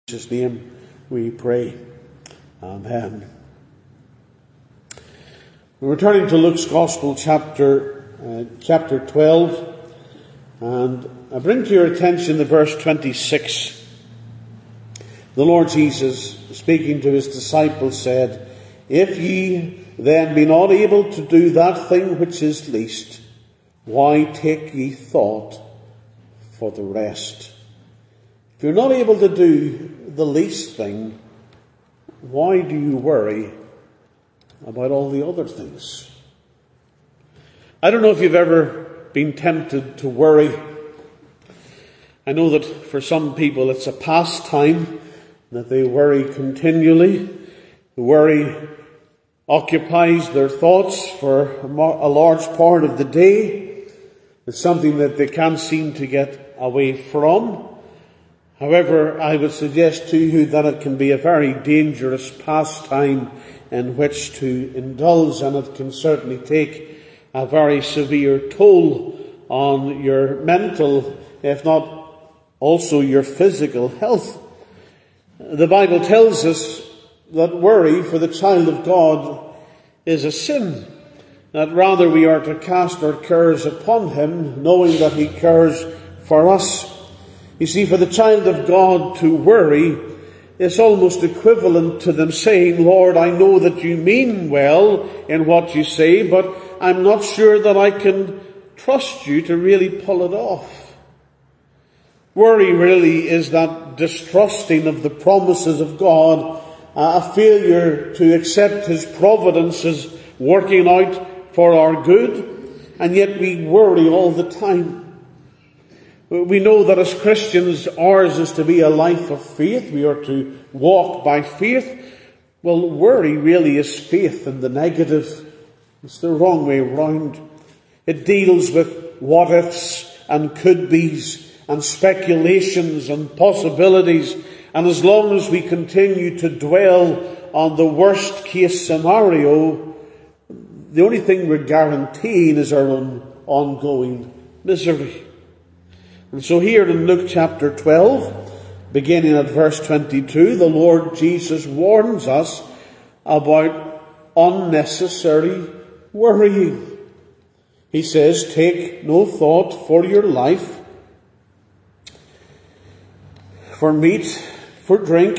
In Jesus' name we pray. Amen. We're returning to Luke's Gospel, chapter 12, and I bring to your attention the verse 26. The Lord Jesus, speaking to his disciples, said, "If ye then be not able to do that thing which is least, why take ye thought for the rest?" If you're not able to do the least thing, why do you worry about all the other things? I don't know if you've ever been tempted to worry. I know that for some people it's a pastime, that they worry continually. Worry occupies their thoughts for a large part of the day. It's something that they can't seem to get away from. However, I would suggest to you that it can be a very dangerous pastime in which to indulge, and it can certainly take a very severe toll on your mental, if not also your physical health. The Bible tells us that worry for the child of God is a sin, that rather we are to cast our cares upon him, knowing that he cares for us. You see, for the child of God to worry is almost equivalent to them saying, "Lord, I know that you mean well in what you say, but I'm not sure that I can trust you to really pull it off." Worry really is that distrusting of the promises of God, a failure to accept his providence as working out for our good, and yet we worry all the time. We know that as Christians, ours is to be a life of faith. We are to walk by faith. Well, worry really is faith in the negative. It's the wrong way round. It deals with what-ifs and could-bes and speculations and possibilities. And as long as we continue to dwell on the worst-case scenario, the only thing we're guaranteeing is our own ongoing misery. And so here in Luke chapter 12, beginning at verse 22, the Lord Jesus warns us about unnecessary worrying. He says, "Take no thought for your life, for meat, for drink,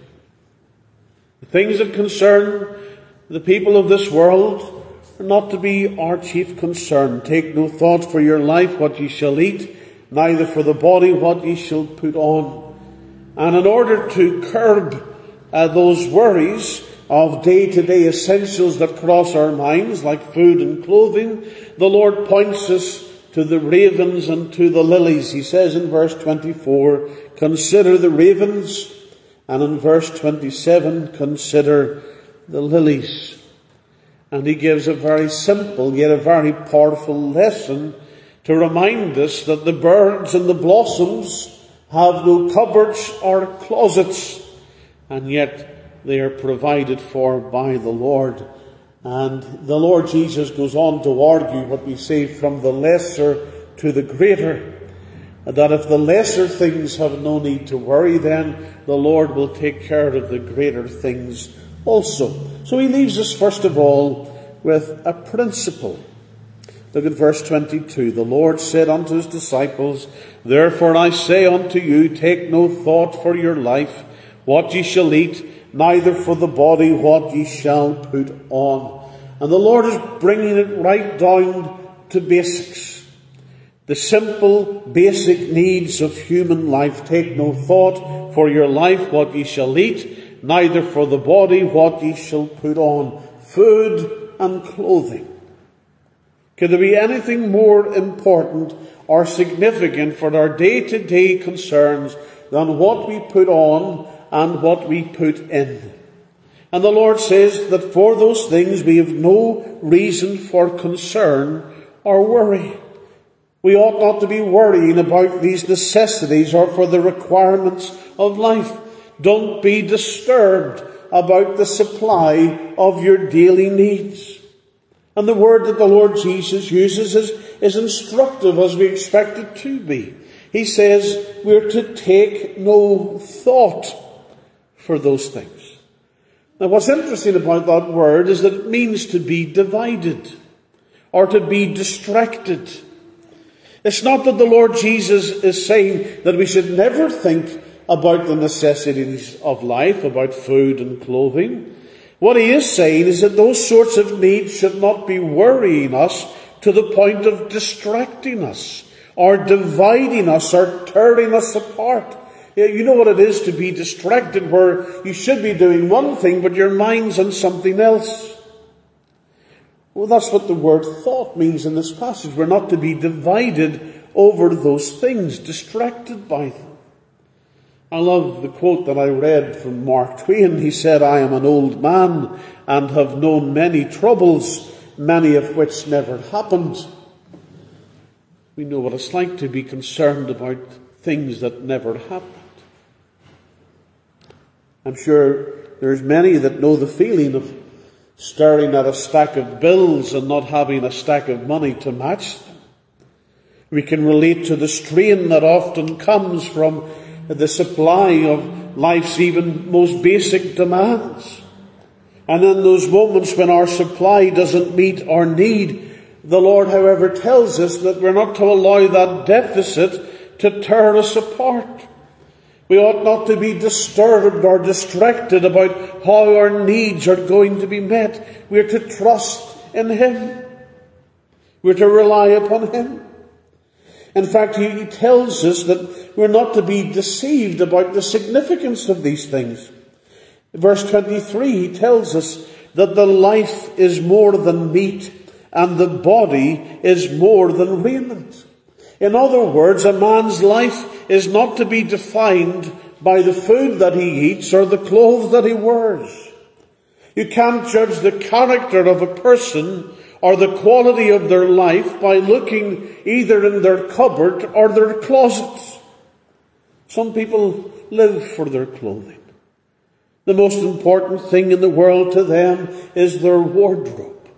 the things that concern the people of this world are not to be our chief concern. Take no thought for your life, what ye shall eat, neither for the body what ye shall put on." And in order to curb those worries of day-to-day essentials that cross our minds, like food and clothing, the Lord points us to the ravens and to the lilies. He says in verse 24, "Consider the ravens," and in verse 27, "Consider the lilies." And he gives a very simple yet a very powerful lesson to remind us that the birds and the blossoms have no cupboards or closets, and yet they are provided for by the Lord. And the Lord Jesus goes on to argue what we say from the lesser to the greater, that if the lesser things have no need to worry, then the Lord will take care of the greater things also. So he leaves us first of all with a principle. Look at verse 22. "The Lord said unto his disciples, Therefore I say unto you, take no thought for your life, what ye shall eat, neither for the body what ye shall put on." And the Lord is bringing it right down to basics. The simple, basic needs of human life. Take no thought for your life, what ye shall eat, neither for the body what ye shall put on. Food and clothing. Could there be anything more important or significant for our day-to-day concerns than what we put on and what we put in? And the Lord says that for those things we have no reason for concern or worry. We ought not to be worrying about these necessities or for the requirements of life. Don't be disturbed about the supply of your daily needs. And the word that the Lord Jesus uses is instructive, as we expect it to be. He says we're to take no thought. for those things. Now, what's interesting about that word is that it means to be divided or to be distracted. It's not that the Lord Jesus is saying that we should never think about the necessities of life, about food and clothing. What he is saying is that those sorts of needs should not be worrying us to the point of distracting us or dividing us or tearing us apart. You know what it is to be distracted, where you should be doing one thing but your mind's on something else. Well, that's what the word thought means in this passage. We're not to be divided over those things, distracted by them. I love the quote that I read from Mark Twain. He said, "I am an old man and have known many troubles, many of which never happened." We know what it's like to be concerned about things that never happened. I'm sure there's many that know the feeling of staring at a stack of bills and not having a stack of money to match them. We can relate to the strain that often comes from the supply of life's even most basic demands. And in those moments when our supply doesn't meet our need, the Lord, however, tells us that we're not to allow that deficit to tear us apart. We ought not to be disturbed or distracted about how our needs are going to be met. We're to trust in Him. We're to rely upon Him. In fact, he tells us that we're not to be deceived about the significance of these things. In verse 23, he tells us that the life is more than meat and the body is more than raiment. In other words, a man's life is not to be defined by the food that he eats or the clothes that he wears. You can't judge the character of a person or the quality of their life by looking either in their cupboard or their closets. Some people live for their clothing. The most important thing in the world to them is their wardrobe.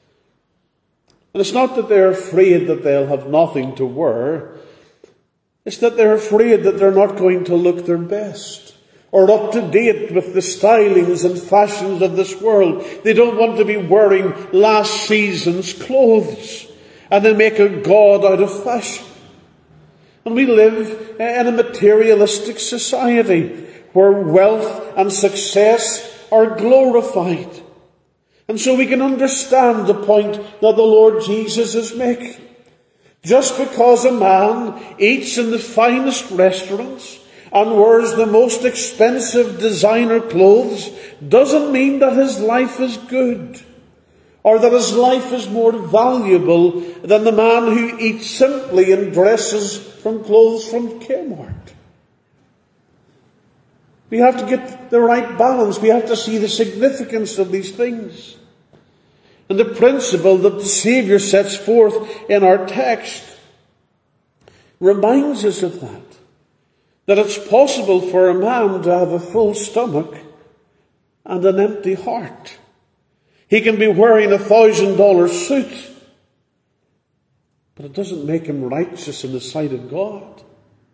And it's not that they're afraid that they'll have nothing to wear. It's that they're afraid that they're not going to look their best or up to date with the stylings and fashions of this world. They don't want to be wearing last season's clothes, and they make a god out of fashion. And we live in a materialistic society where wealth and success are glorified. And so we can understand the point that the Lord Jesus is making. Just because a man eats in the finest restaurants and wears the most expensive designer clothes doesn't mean that his life is good, or that his life is more valuable than the man who eats simply and dresses from clothes from Kmart. We have to get the right balance. We have to see the significance of these things. And the principle that the Saviour sets forth in our text reminds us of that. That it's possible for a man to have a full stomach and an empty heart. He can be wearing $1,000 suit, but it doesn't make him righteous in the sight of God.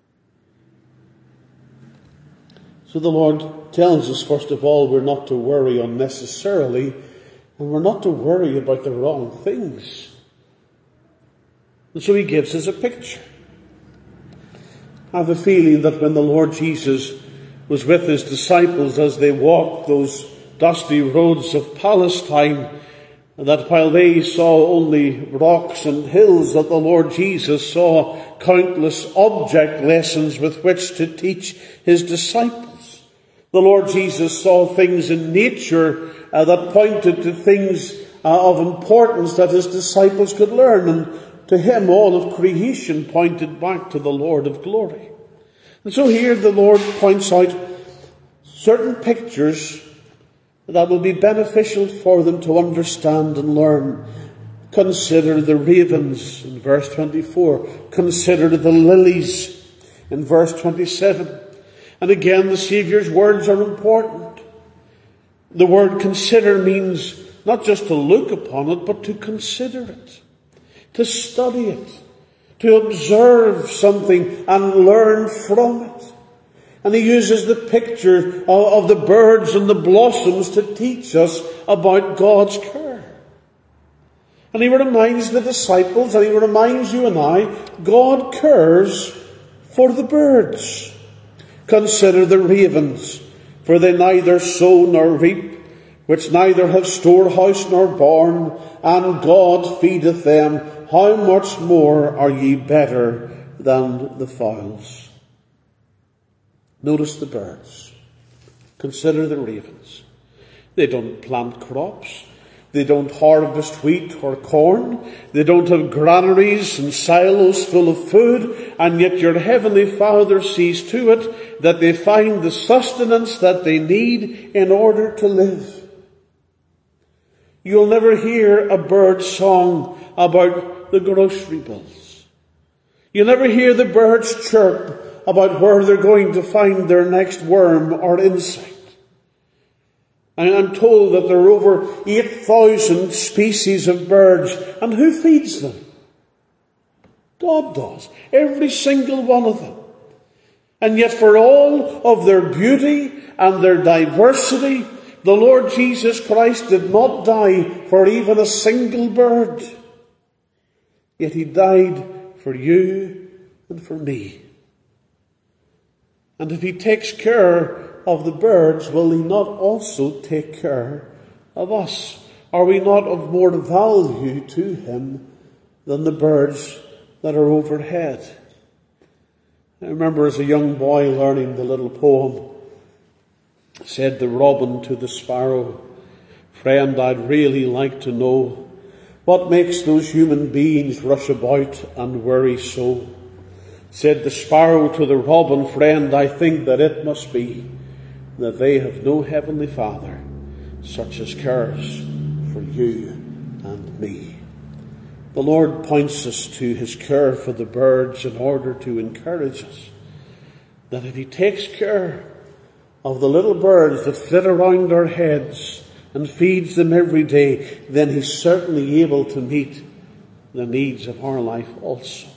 So the Lord tells us, first of all, we're not to worry unnecessarily, and we're not to worry about the wrong things. And so he gives us a picture. I have a feeling that when the Lord Jesus was with his disciples as they walked those dusty roads of Palestine, that while they saw only rocks and hills, that the Lord Jesus saw countless object lessons with which to teach his disciples. The Lord Jesus saw things in nature that pointed to things of importance that his disciples could learn, and to him all of creation pointed back to the Lord of glory. And so here the Lord points out certain pictures that will be beneficial for them to understand and learn. Consider the ravens in verse 24. Consider the lilies in verse 27. And again, the Saviour's words are important. The word consider means not just to look upon it, but to consider it, to study it, to observe something and learn from it. And he uses the picture of the birds and the blossoms to teach us about God's care. And he reminds the disciples, and he reminds you and I, God cares for the birds. Consider the ravens, for they neither sow nor reap, which neither have storehouse nor barn, and God feedeth them. How much more are ye better than the fowls? Notice the birds. Consider the ravens. They don't plant crops. They don't harvest wheat or corn. They don't have granaries and silos full of food. And yet your heavenly Father sees to it that they find the sustenance that they need in order to live. You'll never hear a bird song about the grocery bills. You'll never hear the birds chirp about where they're going to find their next worm or insect. And I'm told that there are over 8,000 species of birds. And who feeds them? God does. Every single one of them. And yet for all of their beauty and their diversity, the Lord Jesus Christ did not die for even a single bird. Yet he died for you and for me. And if he takes care of the birds, will he not also take care of us? Are we not of more value to him than the birds that are overhead? I remember as a young boy learning the little poem. Said the robin to the sparrow, "Friend, I'd really like to know what makes those human beings rush about and worry so." Said the sparrow to the robin, "Friend, I think that it must be that they have no heavenly Father such as cares for you and me." The Lord points us to his care for the birds in order to encourage us that if he takes care of the little birds that flit around our heads and feeds them every day, then he's certainly able to meet the needs of our life also.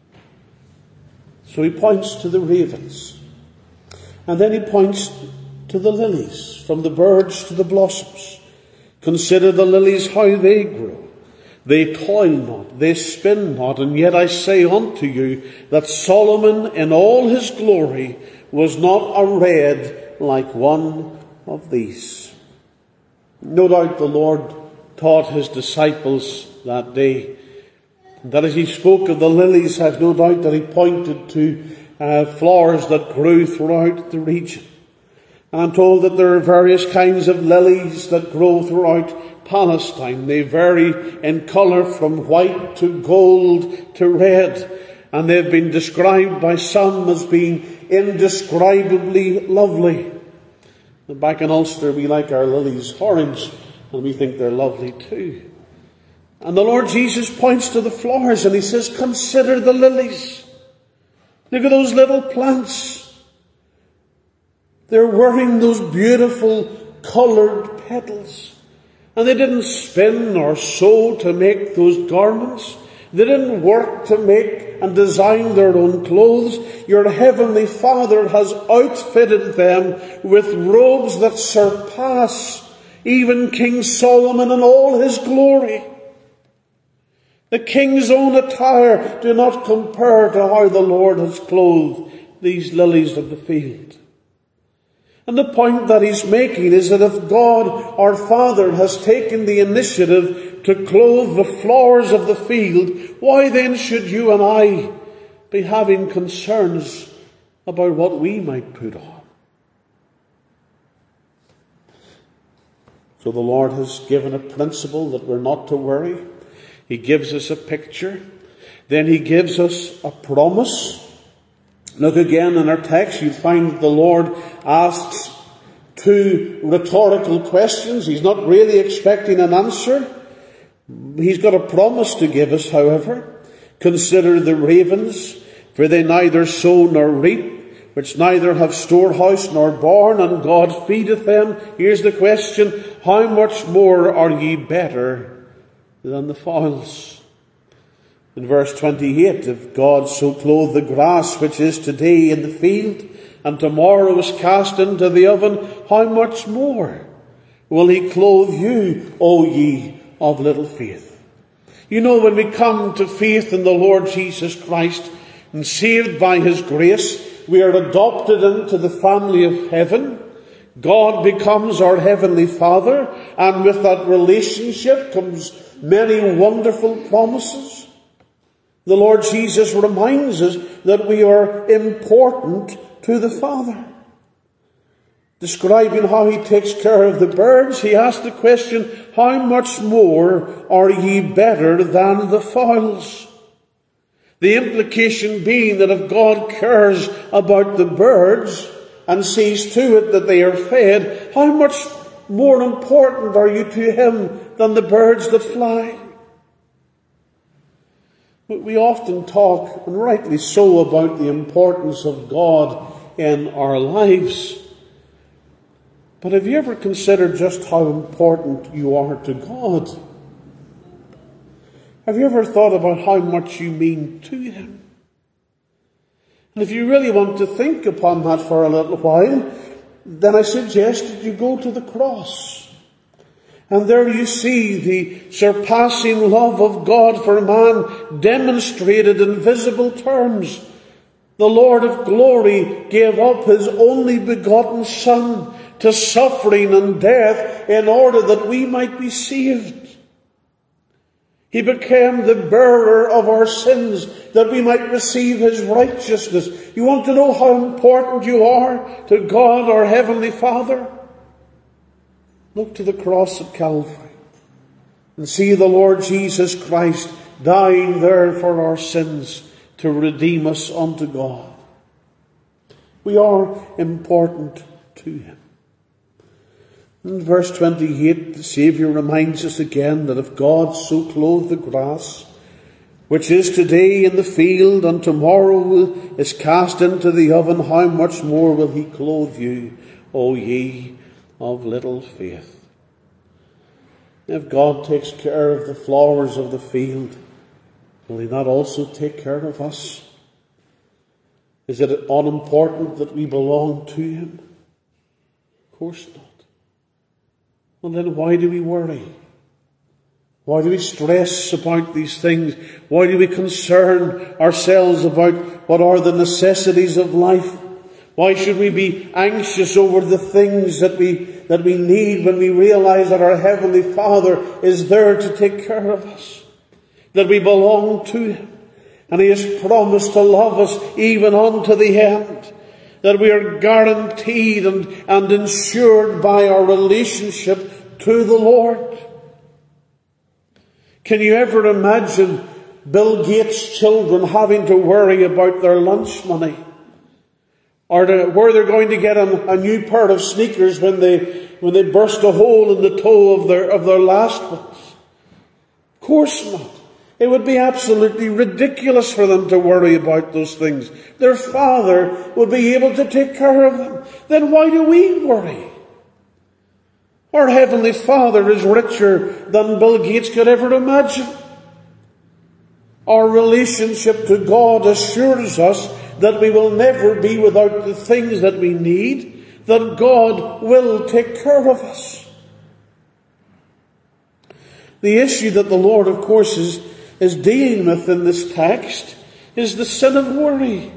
So he points to the ravens. And then he points to the lilies, from the birds to the blossoms. Consider the lilies, how they grow. They toil not, they spin not, and yet I say unto you that Solomon in all his glory was not arrayed like one of these. No doubt the Lord taught his disciples that day that as he spoke of the lilies, I've no doubt that he pointed to flowers that grew throughout the region. And I'm told that there are various kinds of lilies that grow throughout Palestine. They vary in colour from white to gold to red. And they've been described by some as being indescribably lovely. And back in Ulster, we like our lilies orange, and we think they're lovely too. And the Lord Jesus points to the flowers and he says, consider the lilies. Look at those little plants. They're wearing those beautiful coloured petals. And they didn't spin or sew to make those garments. They didn't work to make and design their own clothes. Your heavenly Father has outfitted them with robes that surpass even King Solomon in all his glory. The king's own attire do not compare to how the Lord has clothed these lilies of the field. And the point that he's making is that if God, our Father, has taken the initiative to clothe the flowers of the field, why then should you and I be having concerns about what we might put on? So the Lord has given a principle that we're not to worry. He gives us a picture. Then he gives us a promise. Look again in our text, you find that the Lord asks two rhetorical questions. He's not really expecting an answer. He's got a promise to give us, however. Consider the ravens, for they neither sow nor reap, which neither have storehouse nor barn, and God feedeth them. Here's the question, how much more are ye better than the fowls? In verse 28, if God so clothe the grass which is today in the field, and tomorrow is cast into the oven, how much more will he clothe you, O ye of little faith? You know, when we come to faith in the Lord Jesus Christ and saved by his grace, we are adopted into the family of heaven. God becomes our heavenly Father, and with that relationship comes many wonderful promises. The Lord Jesus reminds us that we are important to the Father. Describing how he takes care of the birds, he asked the question, how much more are ye better than the fowls? The implication being that if God cares about the birds and sees to it that they are fed, how much more important are you to him than the birds that fly? We often talk, and rightly so, about the importance of God in our lives. But have you ever considered just how important you are to God? Have you ever thought about how much you mean to him? And if you really want to think upon that for a little while, then I suggest that you go to the cross. And there you see the surpassing love of God for man demonstrated in visible terms. The Lord of glory gave up his only begotten Son to suffering and death in order that we might be saved. He became the bearer of our sins that we might receive his righteousness. You want to know how important you are to God, our Heavenly Father? Look to the cross at Calvary and see the Lord Jesus Christ dying there for our sins to redeem us unto God. We are important to him. In verse 28, the Saviour reminds us again that if God so clothe the grass, which is today in the field and tomorrow is cast into the oven, how much more will he clothe you, O ye of little faith? If God takes care of the flowers of the field, will he not also take care of us? Is it unimportant that we belong to him? Of course not. Well, then why do we worry? Why do we stress about these things? Why do we concern ourselves about what are the necessities of life? Why should we be anxious over the things that we need when we realize that our Heavenly Father is there to take care of us? That we belong to him, and he has promised to love us even unto the end. That we are guaranteed and ensured by our relationship to the Lord. Can you ever imagine Bill Gates' children having to worry about their lunch money? Or where they're going to get a new pair of sneakers when they burst a hole in the toe of their last ones? Of course not. It would be absolutely ridiculous for them to worry about those things. Their Father would be able to take care of them. Then why do we worry? Our Heavenly Father is richer than Bill Gates could ever imagine. Our relationship to God assures us that we will never be without the things that we need, that God will take care of us. The issue that the Lord, of course, is dealing with in this text is the sin of worry.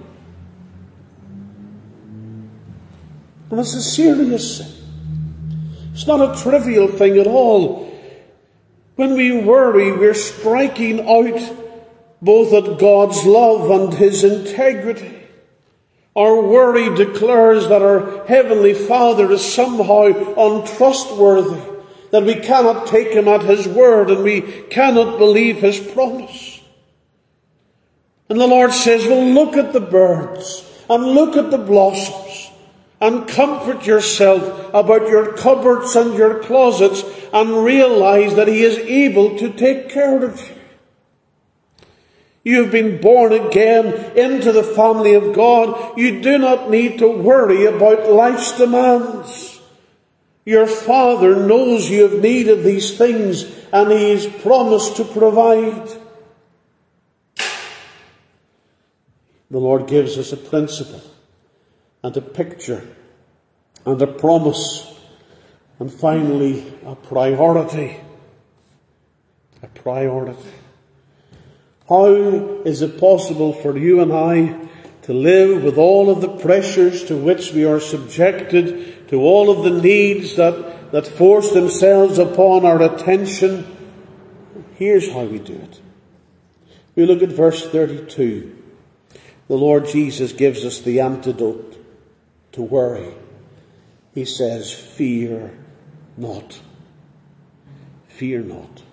And it's a serious sin. It's not a trivial thing at all. When we worry, we're striking out both at God's love and his integrity. Our worry declares that our Heavenly Father is somehow untrustworthy, that we cannot take him at his word and we cannot believe his promise. And the Lord says, well, look at the birds and look at the blossoms and comfort yourself about your cupboards and your closets and realize that he is able to take care of you. You have been born again into the family of God. You do not need to worry about life's demands. Your Father knows you have need of these things, and he has promised to provide. The Lord gives us a principle and a picture and a promise, and finally a priority. A priority. How is it possible for you and I to live with all of the pressures to which we are subjected, to all of the needs that force themselves upon our attention? Here's how we do it. We look at verse 32. The Lord Jesus gives us the antidote to worry. He says, fear not. Fear not.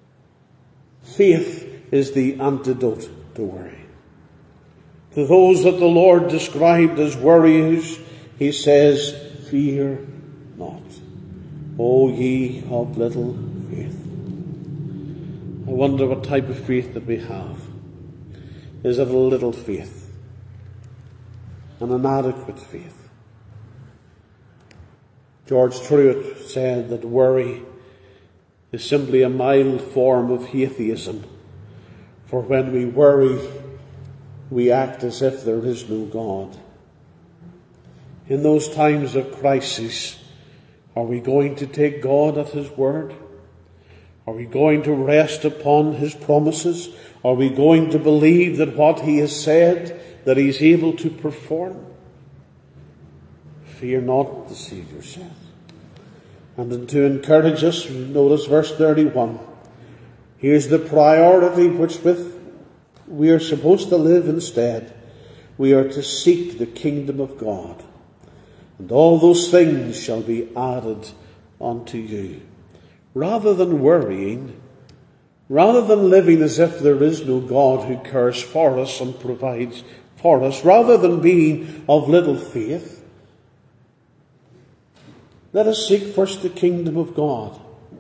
Faith is the antidote to worry. To those that the Lord described as worriers, he says, fear not. O ye of little faith. I wonder what type of faith that we have. Is it a little faith? An inadequate faith? George Truett said that worry is simply a mild form of atheism. For when we worry, we act as if there is no God. In those times of crisis, are we going to take God at his word? Are we going to rest upon his promises? Are we going to believe that what he has said, that he's able to perform? Fear not, the Saviour says. And then to encourage us, notice verse 31. Here's the priority which with we are supposed to live instead. We are to seek the kingdom of God. And all those things shall be added unto you. Rather than worrying, rather than living as if there is no God who cares for us and provides for us, rather than being of little faith, let us seek first the kingdom of God.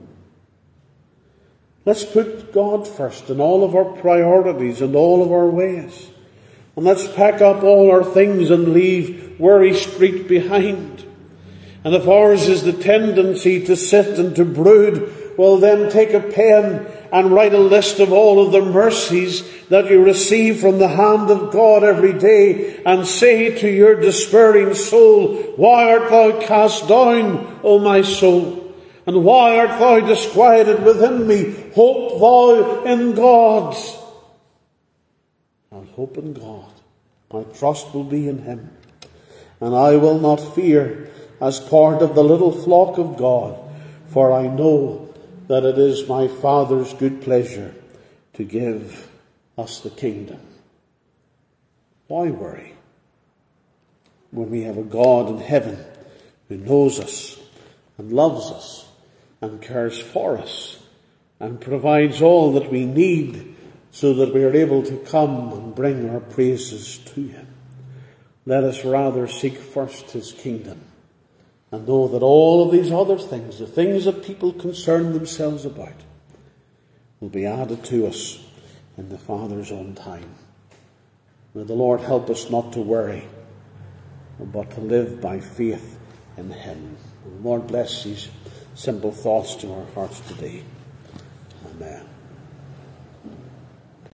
Let's put God first in all of our priorities and all of our ways. And let's pack up all our things and leave Worry Street behind. And if ours is the tendency to sit and to brood, well then take a pen and write a list of all of the mercies that you receive from the hand of God every day, and say to your despairing soul, why art thou cast down, O my soul? And why art thou disquieted within me? Hope thou in God. I'll hope in God. My trust will be in him. And I will not fear as part of the little flock of God, for I know that it is my Father's good pleasure to give us the kingdom. Why worry when we have a God in heaven who knows us and loves us and cares for us and provides all that we need so that we are able to come and bring our praises to him? Let us rather seek first his kingdom and know that all of these other things, the things that people concern themselves about, will be added to us in the Father's own time. May the Lord help us not to worry, but to live by faith in him. And the Lord bless these simple thoughts to our hearts today. Amen.